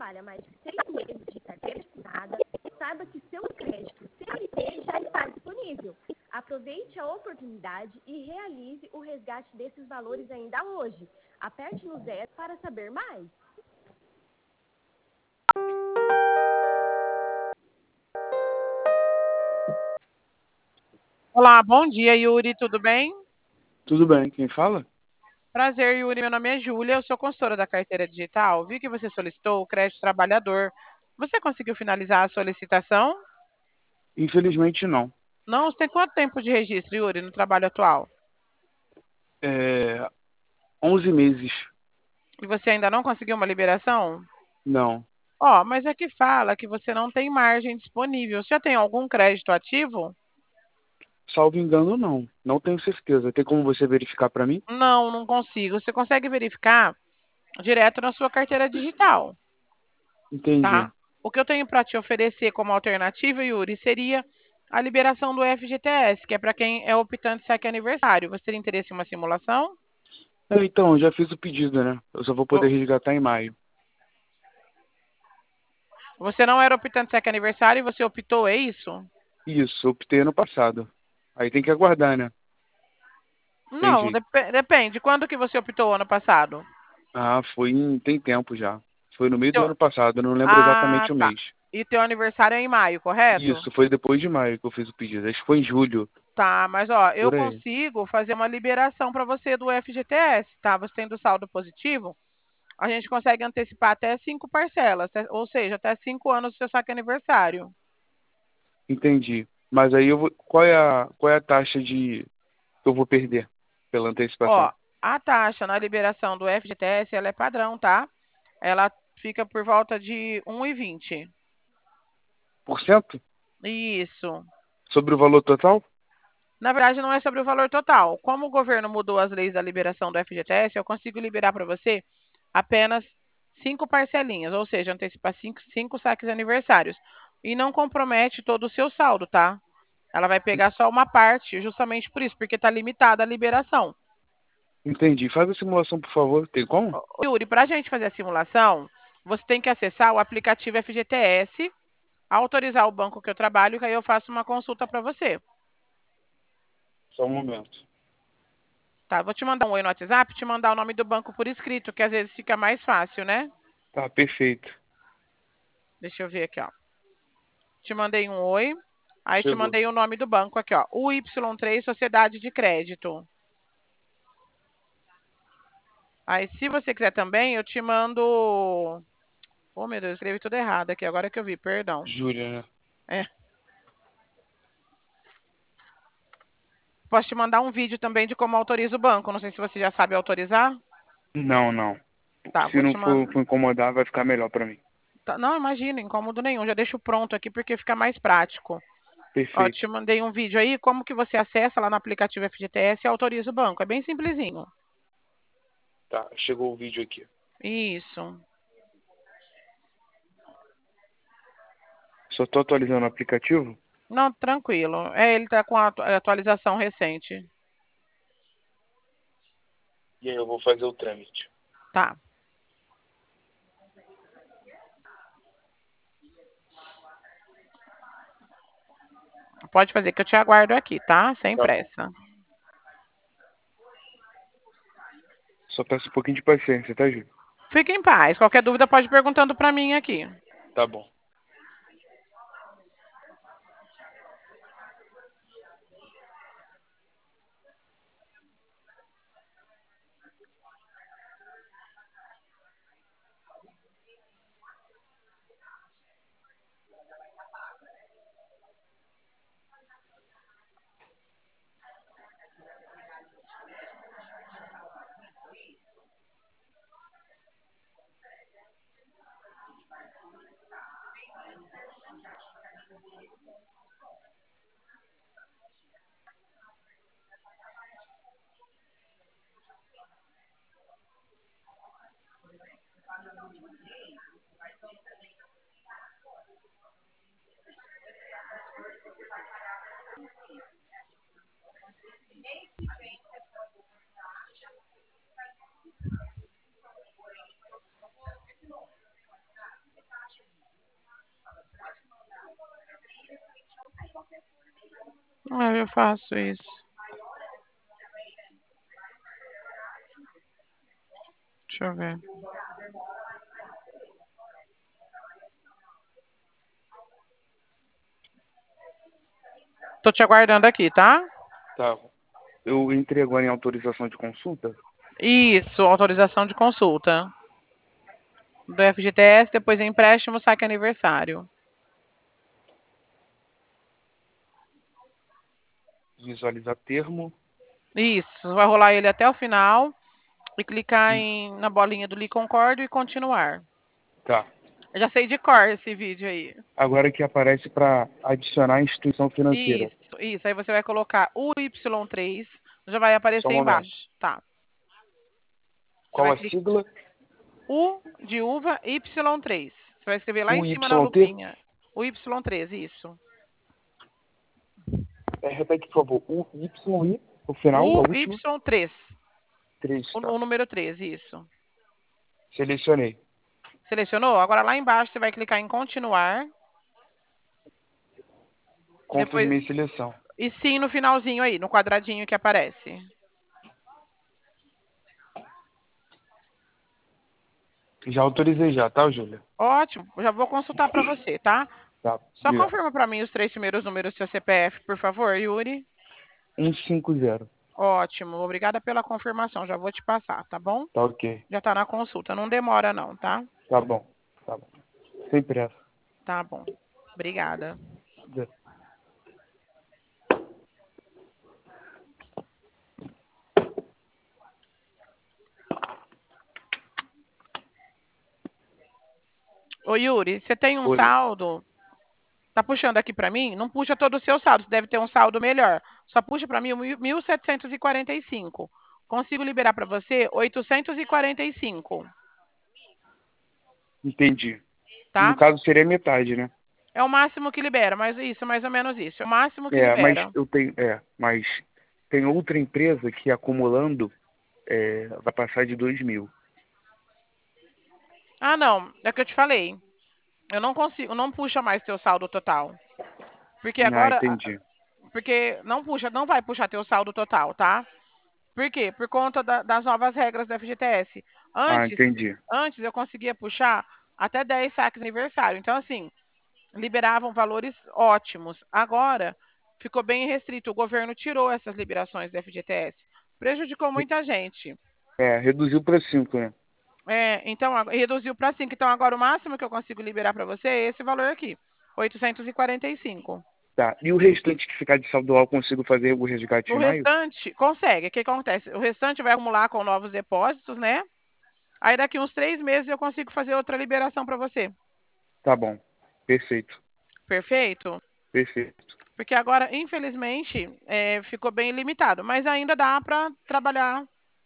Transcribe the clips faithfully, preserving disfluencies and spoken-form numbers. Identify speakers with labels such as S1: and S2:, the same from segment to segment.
S1: trabalha mais de seis meses de carteira assinada, saiba que seu crédito C L T já está disponível. Aproveite a oportunidade e realize o resgate desses valores ainda hoje. Aperte no zero para saber mais.
S2: Olá, bom dia, Yuri, tudo bem?
S3: Tudo bem, quem fala?
S2: Prazer, Yuri, meu nome é Júlia, eu sou consultora da carteira digital. Vi que você solicitou o crédito trabalhador. Você conseguiu finalizar a solicitação?
S3: Infelizmente não.
S2: Não, você tem quanto tempo de registro, Yuri, no trabalho atual?
S3: É, onze meses.
S2: E você ainda não conseguiu uma liberação?
S3: Não.
S2: Ó, mas aqui fala que você não tem margem disponível. Você já tem algum crédito ativo?
S3: Salvo engano, não. Não tenho certeza. Tem como você verificar para mim?
S2: Não, não consigo. Você consegue verificar direto na sua carteira digital,
S3: Entendi.
S2: tá? O que eu tenho para te oferecer como alternativa, Yuri, seria a liberação do F G T S, que é para quem é optante saque aniversário. Você teria interesse em uma simulação?
S3: É, então, eu já fiz o pedido, né? Eu só vou poder
S2: Vo-
S3: resgatar em maio.
S2: Você não era optante saque aniversário e você optou, é isso?
S3: Isso, eu optei ano passado. Aí tem que aguardar, né? Tem
S2: Não,
S3: jeito.
S2: dep- depende. Quando que você optou ano passado?
S3: Ah, foi em... tem tempo já. Foi no meio do
S2: Seu-
S3: ano passado, eu não lembro
S2: Ah,
S3: exatamente o
S2: tá.
S3: mês.
S2: E teu aniversário é em maio, correto?
S3: Isso, foi depois de maio que eu fiz o pedido. Acho que foi em julho,
S2: Tá, mas ó, eu
S3: por aí.
S2: consigo fazer uma liberação para você do F G T S, tá? Você tendo saldo positivo, a gente consegue antecipar até cinco parcelas, até- ou seja, até cinco anos do seu saque aniversário.
S3: Entendi. Mas aí eu vou... qual é a, qual é a taxa de que eu vou perder pela
S2: Ó,
S3: antecipação?
S2: a taxa na liberação do F G T S, ela é padrão, tá? Ela fica por volta de um e vinte.
S3: Por cento?
S2: Isso.
S3: Sobre o valor total?
S2: Na verdade, não é sobre o valor total. Como o governo mudou as leis da liberação do F G T S, eu consigo liberar para você apenas cinco parcelinhas, ou seja, antecipar cinco, cinco saques aniversários. E não compromete todo o seu saldo, tá? Ela vai pegar só uma parte, justamente por isso, porque está limitada a liberação.
S3: Entendi. Faz a simulação, por favor. Tem como?
S2: Ô, Yuri, para a gente fazer a simulação, você tem que acessar o aplicativo F G T S, autorizar o banco que eu trabalho, que aí eu faço uma consulta para você.
S3: Só um momento.
S2: Tá, vou te mandar um oi no WhatsApp, te mandar o nome do banco por escrito, que às vezes fica mais fácil, né?
S3: Tá, perfeito.
S2: Deixa eu ver aqui, ó. Te mandei um oi, aí te
S3: Chegou.
S2: mandei o nome do banco aqui, ó. U Y três Sociedade de Crédito. Aí, se você quiser também, eu te mando. Oh, meu Deus, eu escrevi tudo errado aqui, agora que eu vi, perdão.
S3: Júlia, né?
S2: É. Posso te mandar um vídeo também de como autoriza o banco. Não sei se você já sabe autorizar.
S3: Não, não.
S2: Tá,
S3: Se
S2: vou
S3: não
S2: te mandar.
S3: for, for incomodar, vai ficar melhor pra mim.
S2: Tá, não, imagina, incômodo nenhum. Já deixo pronto aqui porque fica mais prático. Ó,
S3: Perfeito.
S2: te mandei um vídeo aí, como que você acessa lá no aplicativo F G T S e autoriza o banco. É bem simplesinho.
S3: Tá, chegou o vídeo aqui.
S2: Isso.
S3: Só tô atualizando o aplicativo.
S2: Não, tranquilo. É, ele tá com a atu- atualização recente.
S3: E aí eu vou fazer o trâmite.
S2: Tá. Pode fazer que eu te aguardo aqui, tá? Sem
S3: Tá bom.
S2: pressa.
S3: Só peço um pouquinho de paciência, tá, Júlia?
S2: Fique em paz. Qualquer dúvida pode ir perguntando para mim aqui.
S3: Tá bom.
S2: Ah, eu faço isso. Deixa eu ver. Tô te aguardando aqui, tá?
S3: Tá. Eu entrei agora em autorização de consulta.
S2: Isso, autorização de consulta. Do F G T S, depois empréstimo, saque aniversário.
S3: Visualizar termo.
S2: Isso, vai rolar ele até o final e clicar em, na bolinha do Li Concordo e continuar.
S3: Tá.
S2: Eu já sei de cor esse vídeo aí.
S3: Agora que aparece para adicionar instituição financeira.
S2: Isso, isso. Aí você vai colocar o Y três, já vai
S3: Só
S2: aparecer
S3: um momento.
S2: embaixo. Tá. Você
S3: Qual
S2: vai
S3: a
S2: clicar
S3: sigla?
S2: U de uva, Y três. Você vai escrever lá em
S3: O
S2: cima na
S3: Y T?
S2: lupinha. O Y três, isso.
S3: É, repete, por favor. O Y I, o final,
S2: O
S3: a última.
S2: Y três.
S3: três,
S2: O,
S3: tá.
S2: o número três, isso.
S3: Selecionei.
S2: Selecionou? Agora lá embaixo você vai clicar em continuar. Depois,
S3: Confirmei seleção.
S2: e sim no finalzinho aí, no quadradinho que aparece.
S3: Já autorizei já, tá, Júlia?
S2: Ótimo, eu já vou consultar para você, tá?
S3: Tá,
S2: Só
S3: obrigado.
S2: confirma para mim os três primeiros números do seu C P F, por favor, Yuri.
S3: cento e cinquenta.
S2: Ótimo, obrigada pela confirmação, já vou te passar, tá bom?
S3: Tá ok.
S2: Já tá na consulta, não demora não, tá?
S3: Tá bom. Tá bom. Sem pressa.
S2: Tá bom. Obrigada. Ô Yuri, você tem um
S3: Oi.
S2: saldo? Tá puxando aqui para mim? Não puxa todo o seu saldo, você deve ter um saldo melhor. Só puxa para mim o mil setecentos e quarenta e cinco. Consigo liberar para você oitocentos e quarenta e cinco,
S3: Entendi. No
S2: tá?
S3: caso seria metade, né?
S2: É o máximo que libera, mas isso, mais ou menos isso. É o máximo que
S3: É, mas
S2: libera.
S3: eu tenho. É, mas tem outra empresa que acumulando é, vai passar de dois mil.
S2: Ah, não, é o que eu te falei. Eu não consigo, não puxa mais teu saldo total. Porque
S3: Ah,
S2: agora,
S3: entendi.
S2: porque não puxa, não vai puxar teu saldo total, tá? Por quê? Por conta da, das novas regras do F G T S.
S3: Ah,
S2: Antes,
S3: entendi.
S2: antes eu conseguia puxar até dez saques aniversário. Então, assim, liberavam valores ótimos. Agora, ficou bem restrito. O governo tirou essas liberações do F G T S. Prejudicou muita gente.
S3: É, reduziu para cinco, né?
S2: É, então, reduziu para cinco. Então, agora o máximo que eu consigo liberar para você é esse valor aqui, oitocentos e quarenta e cinco.
S3: Tá. E o restante que ficar de saldo alto, consigo fazer o resgate
S2: O
S3: em maio?
S2: restante, consegue. O que acontece? O restante vai acumular com novos depósitos, né? Aí daqui uns três meses eu consigo fazer outra liberação para você.
S3: Tá bom. Perfeito.
S2: Perfeito?
S3: Perfeito.
S2: Porque agora, infelizmente, é, ficou bem limitado. Mas ainda dá para trabalhar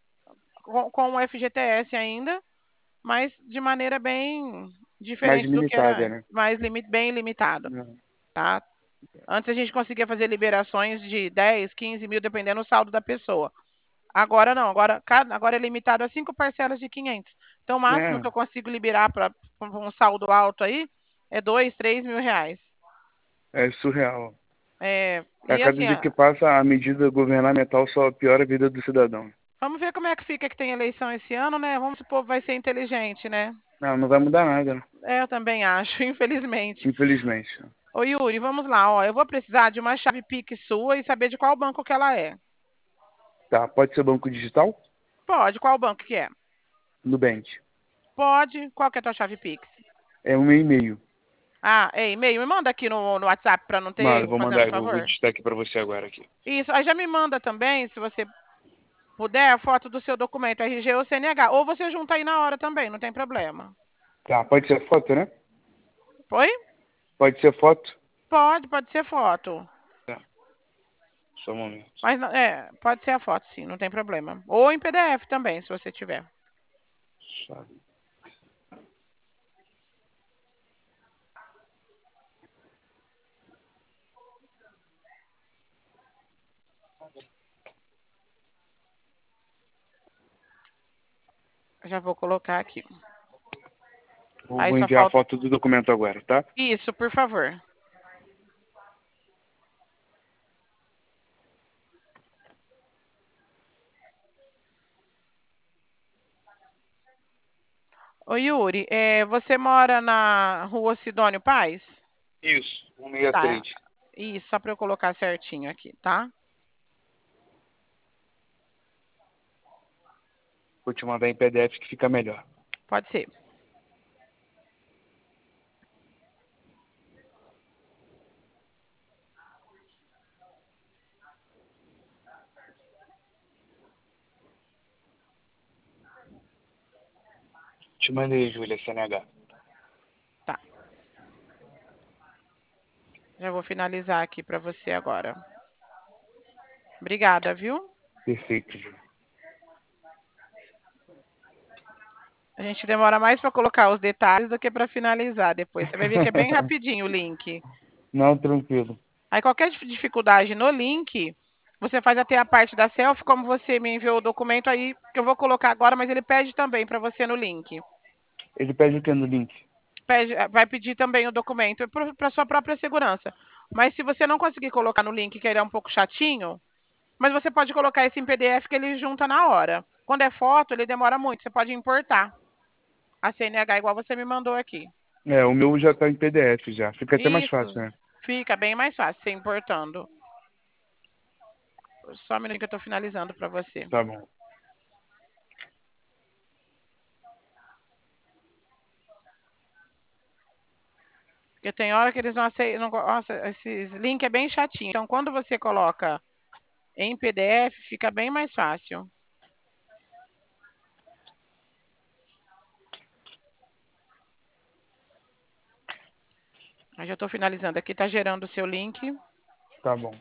S2: com, com o F G T S ainda, mas de maneira bem
S3: Mais
S2: diferente do que era
S3: limitada,
S2: antes.
S3: né?
S2: Mais limi bem limitado,
S3: Não.
S2: tá? Antes a gente conseguia fazer liberações de dez, quinze mil, dependendo do saldo da pessoa. Agora não, agora, agora é limitado a cinco parcelas de quinhentos. Então, o máximo que eu consigo liberar para um saldo alto aí é dois, três mil reais.
S3: É, é surreal.
S2: É,
S3: A
S2: e
S3: cada
S2: assim,
S3: dia que passa, a medida governamental só piora a vida do cidadão.
S2: vamos ver como é que fica que tem eleição esse ano, né? Vamos supor que vai ser inteligente, né?
S3: Não, não vai mudar nada, né?
S2: É, eu também acho, infelizmente.
S3: Infelizmente.
S2: Ô Yuri, vamos lá, ó. Eu vou precisar de uma chave Pix sua e saber de qual banco que ela é.
S3: Tá, pode ser banco digital?
S2: Pode, qual banco que é?
S3: Nubank.
S2: Pode, qual que é a tua chave Pix?
S3: É um e-mail.
S2: Ah, é e-mail. Me manda aqui no, no WhatsApp para não ter
S3: Mano,
S2: erro,
S3: vou
S2: fazendo
S3: mandar, eu vou
S2: favor.
S3: digitar aqui pra você agora aqui.
S2: Isso, aí já me manda também, se você puder, a foto do seu documento R G ou C N H. Ou você junta aí na hora também, não tem problema.
S3: Tá, pode ser foto, né?
S2: Oi?
S3: Pode ser foto?
S2: Pode, pode ser foto.
S3: Tá, só um momento.
S2: Mas é, pode ser a foto, sim, não tem problema. Ou em P D F também, se você tiver.
S3: Chave.
S2: Já vou colocar aqui.
S3: Vou,
S2: Aí
S3: vou
S2: só
S3: enviar a
S2: falta.
S3: foto do documento agora, tá?
S2: Isso, por favor. Ô, Yuri, é, você mora na rua Sidônio Paz?
S3: Isso, cento e sessenta e
S2: Tá.
S3: três.
S2: Isso, só para eu colocar certinho aqui, tá?
S3: Vou te mandar em P D F que fica melhor.
S2: Pode ser.
S3: Te mandei, Júlia, C N H.
S2: Tá. Já vou finalizar aqui para você agora. Obrigada, viu?
S3: Perfeito, Júlia.
S2: A gente demora mais para colocar os detalhes do que para finalizar depois. Você vai ver que é bem rapidinho o link.
S3: Não, tranquilo.
S2: Aí qualquer dif- dificuldade no link, você faz até a parte da selfie, como você me enviou o documento aí, que eu vou colocar agora, mas ele pede também para você no link.
S3: Ele pede o que no link?
S2: Pede- vai pedir também o documento para sua própria segurança. Mas se você não conseguir colocar no link, que ele é um pouco chatinho, mas você pode colocar esse em P D F que ele junta na hora. Quando é foto, ele demora muito, você pode importar a C N H igual você me mandou aqui.
S3: É, o meu já tá em P D F já. Fica até mais
S2: Isso,
S3: fácil, né?
S2: fica bem mais fácil você importando. Só um minuto que eu estou finalizando para você.
S3: Tá bom.
S2: Porque tem hora que eles não aceitam. Nossa, esses link é bem chatinho. Então, quando você coloca em P D F, fica bem mais fácil. Eu já estou finalizando aqui, está gerando o seu link.
S3: Tá bom.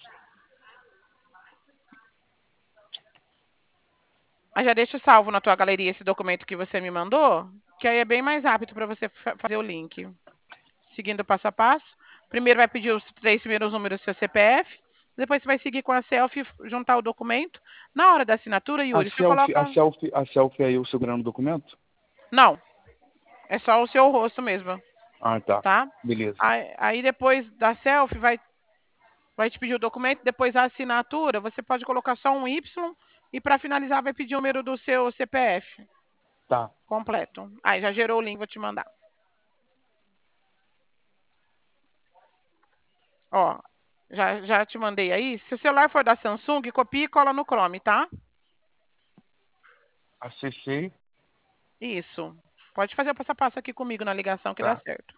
S2: Aí já deixa salvo na tua galeria esse documento que você me mandou, que aí é bem mais rápido para você fa- fazer o link. Seguindo passo a passo. Primeiro vai pedir os três primeiros números do seu C P F. Depois você vai seguir com a selfie, juntar o documento. Na hora da assinatura,
S3: A
S2: Yuri, você
S3: selfie, a
S2: coloca.
S3: selfie, a selfie é eu segurando o documento?
S2: Não, é só o seu rosto mesmo,
S3: Ah, tá.
S2: tá?
S3: Beleza.
S2: Aí, aí depois da selfie vai, vai te pedir o documento, depois a assinatura, você pode colocar só um Y e para finalizar vai pedir o número do seu C P F
S3: Tá.
S2: completo. Aí já gerou o link, vou te mandar. Ó, já, já te mandei aí. Se o celular for da Samsung, copia e cola no Chrome, tá?
S3: Acessei.
S2: Isso. Pode fazer o passo a passo aqui comigo na ligação que dá
S3: Tá.
S2: certo.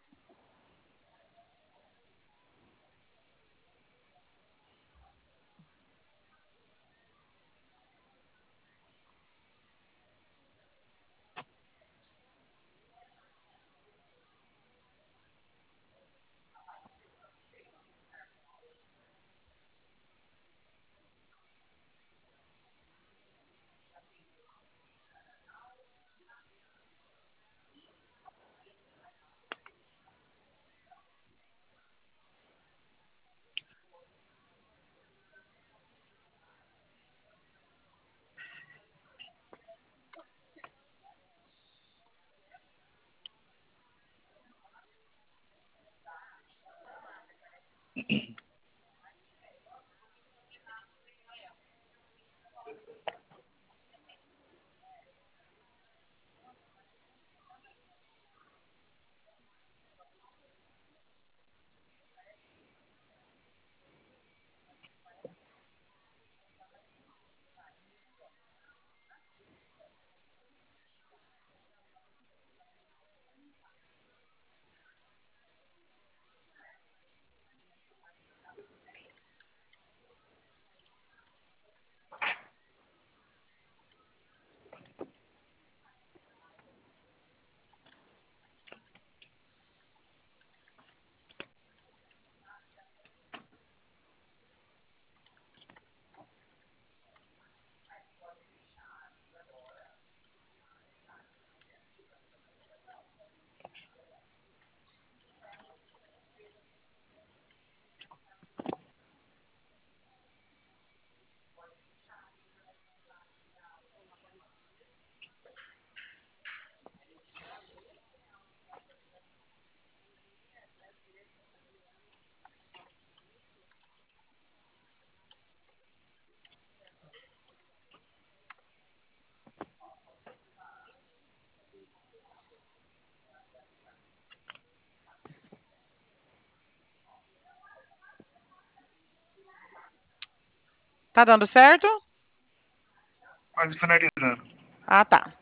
S2: Tá dando certo?
S3: Quase finalizando.
S2: Ah, tá.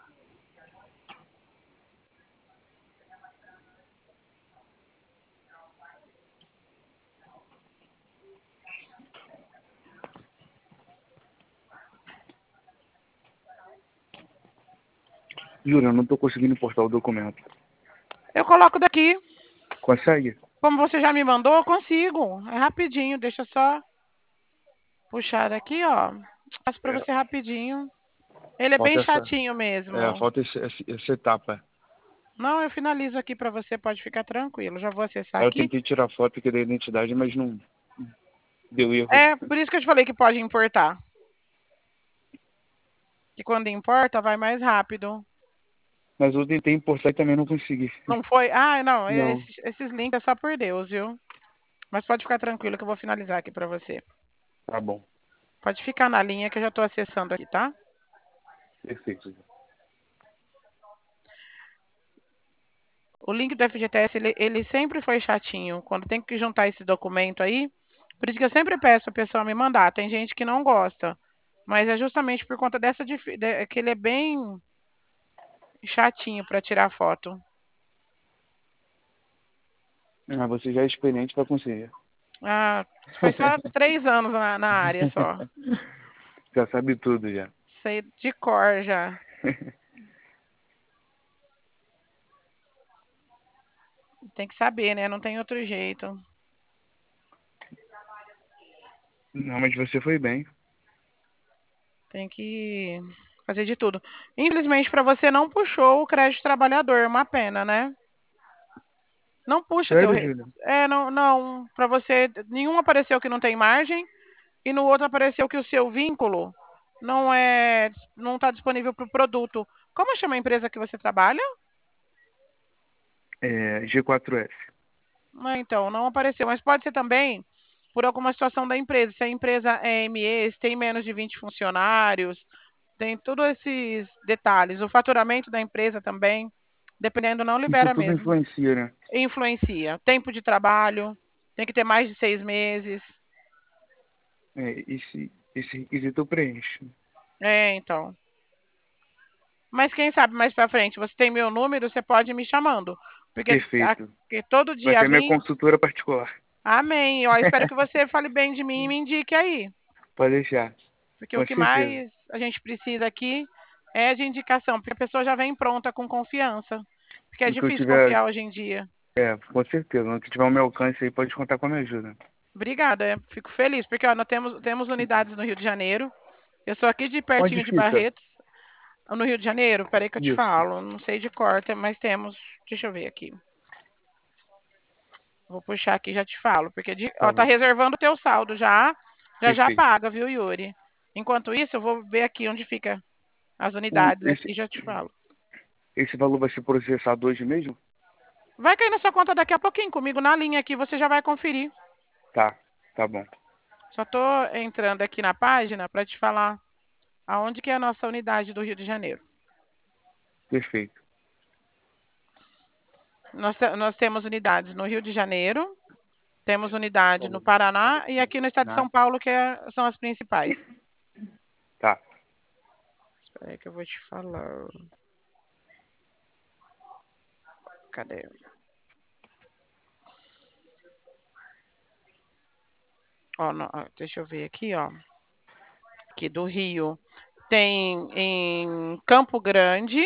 S3: Júlia, eu não tô conseguindo importar o documento.
S2: Eu coloco daqui.
S3: Consegue?
S2: Como você já me mandou, eu consigo. É rapidinho, deixa eu só puxar daqui, ó. Passo pra
S3: É,
S2: você rapidinho. Ele é bem
S3: falta essa.
S2: chatinho
S3: É,
S2: mesmo.
S3: falta esse, esse- essa etapa.
S2: Não, eu finalizo aqui pra você, pode ficar tranquilo. Já vou acessar
S3: Aí eu
S2: aqui.
S3: tentei tirar foto aqui da identidade, mas não deu erro.
S2: É, por isso que eu te falei que pode importar. Que quando importa, vai mais rápido.
S3: Mas eu tentei importar e também não consegui.
S2: Não foi? Ah, não,
S3: Não,
S2: esses, esses links é só por Deus, viu? Mas pode ficar tranquilo que eu vou finalizar aqui pra você.
S3: tá bom.
S2: Pode ficar na linha que eu já tô acessando aqui, tá?
S3: Perfeito.
S2: O link do F G T S, ele, ele sempre foi chatinho. Quando tem que juntar esse documento aí, por isso que eu sempre peço a pessoa me mandar. Tem gente que não gosta, mas é justamente por conta dessa dif- de- que ele é bem chatinho para tirar foto.
S3: Ah, você já é experiente para conseguir.
S2: Ah, foi só três anos na, na área só.
S3: Já sabe tudo já.
S2: Sei de cor já. Tem que saber, né? Não tem outro jeito.
S3: Não, mas você foi bem.
S2: Tem que fazer de tudo. Infelizmente, para você não puxou o crédito trabalhador, uma pena, né? Não puxa teu.
S3: Sério,
S2: re-
S3: Júlia?
S2: É, não, não. Para você, nenhum apareceu que não tem margem e no outro apareceu que o seu vínculo não é, não está disponível para o produto. Como chama a empresa que você trabalha?
S3: É, G quatro S.
S2: Ah, então, não apareceu, mas pode ser também por alguma situação da empresa. Se a empresa é M E, se tem menos de vinte funcionários, tem todos esses detalhes. O faturamento da empresa também, dependendo, não
S3: Isso
S2: libera
S3: tudo
S2: mesmo.
S3: influencia, né?
S2: Influencia. Tempo de trabalho, tem que ter mais de seis meses.
S3: É, esse, esse requisito eu preencho.
S2: É, então. Mas quem sabe mais pra frente, você tem meu número, você pode ir me chamando. Porque, a-
S3: Perfeito.
S2: porque todo
S3: Vai
S2: dia
S3: ser minha
S2: vinte.
S3: consultora particular.
S2: Amém. Ó, espero que você fale bem de mim e me indique aí.
S3: Pode deixar.
S2: Porque o
S3: Com
S2: que
S3: certeza.
S2: mais a gente precisa aqui é de indicação, porque a pessoa já vem pronta com confiança. Porque é
S3: No que eu
S2: difícil
S3: tiver,
S2: confiar hoje em dia.
S3: é, com certeza. No que tiver o meu alcance aí, pode contar com a minha ajuda.
S2: Obrigada, é, fico feliz, porque ó, nós temos, temos unidades no Rio de Janeiro. Eu sou aqui de
S3: Onde
S2: pertinho de
S3: fica?
S2: Barretos, no Rio de Janeiro. Peraí que eu te
S3: Isso.
S2: falo, não sei de cor, tem- mas temos. Deixa eu ver aqui. Vou puxar aqui e já te falo, porque de,
S3: Tá
S2: ó, tá
S3: bom.
S2: reservando o teu saldo já, já já
S3: Perfeito.
S2: paga, viu, Yuri? Enquanto isso, eu vou ver aqui onde fica as
S3: O,
S2: unidades
S3: esse,
S2: aqui e já te falo.
S3: esse valor vai ser processado hoje mesmo?
S2: Vai cair na sua conta daqui a pouquinho, comigo na linha aqui, você já vai conferir.
S3: Tá. Tá bom.
S2: Só tô entrando aqui na página para te falar aonde que é a nossa unidade do Rio de Janeiro.
S3: Perfeito.
S2: Nós, te- nós temos unidades no Rio de Janeiro, temos unidade no
S3: Vamos.
S2: Paraná e aqui no estado de
S3: Tá.
S2: São Paulo, que é- são as principais.
S3: Tá.
S2: Espera aí que eu vou te falar. Cadê? Ó, no- ó, deixa eu ver aqui, ó. Aqui do Rio. Tem em Campo Grande,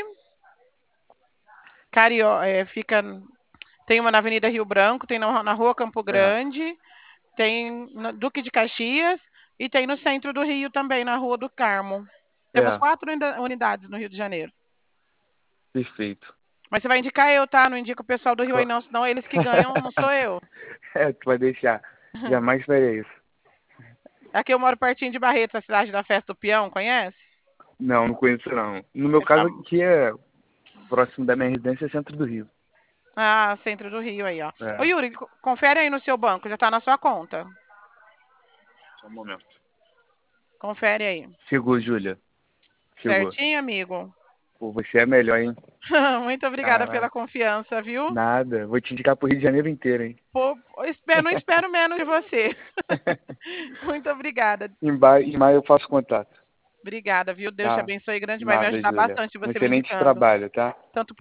S2: Cario, é, fica, tem uma na Avenida Rio Branco, tem na, na Rua Campo
S3: É.
S2: Grande, tem no Duque de Caxias e tem no centro do Rio também, na Rua do Carmo. Temos
S3: É.
S2: quatro unida- unidades no Rio de Janeiro.
S3: Perfeito.
S2: Mas você vai indicar eu, tá? Não indica o pessoal do Rio aí
S3: Cla-
S2: não, senão eles que ganham, não sou eu.
S3: É, tu vai deixar. Jamais faria isso.
S2: Aqui eu moro pertinho de Barretos, a cidade da Festa do Peão, conhece?
S3: Não, não conheço não. No meu
S2: É
S3: caso
S2: fam...
S3: aqui é próximo da minha residência, é centro do Rio.
S2: Ah, centro do Rio aí, ó. Ô
S3: É.
S2: Yuri, co- confere aí no seu banco, já tá na sua conta.
S3: Só um momento.
S2: Confere aí.
S3: Chegou, Júlia. Chegou.
S2: Certinho, amigo?
S3: Pô, você é melhor, hein?
S2: Muito obrigada pela
S3: Caraca,
S2: confiança, viu?
S3: nada. Vou te indicar pro Rio de Janeiro inteiro, hein?
S2: Pô, eu espero, não espero menos de você. Muito obrigada.
S3: Em ba- em maio eu faço contato,
S2: Obrigada, viu? Deus te
S3: tá?
S2: abençoe grande, vai me
S3: Nada,
S2: ajudar
S3: Júlia.
S2: bastante
S3: Um
S2: você me
S3: excelente
S2: indicando.
S3: trabalho, tá?
S2: Tanto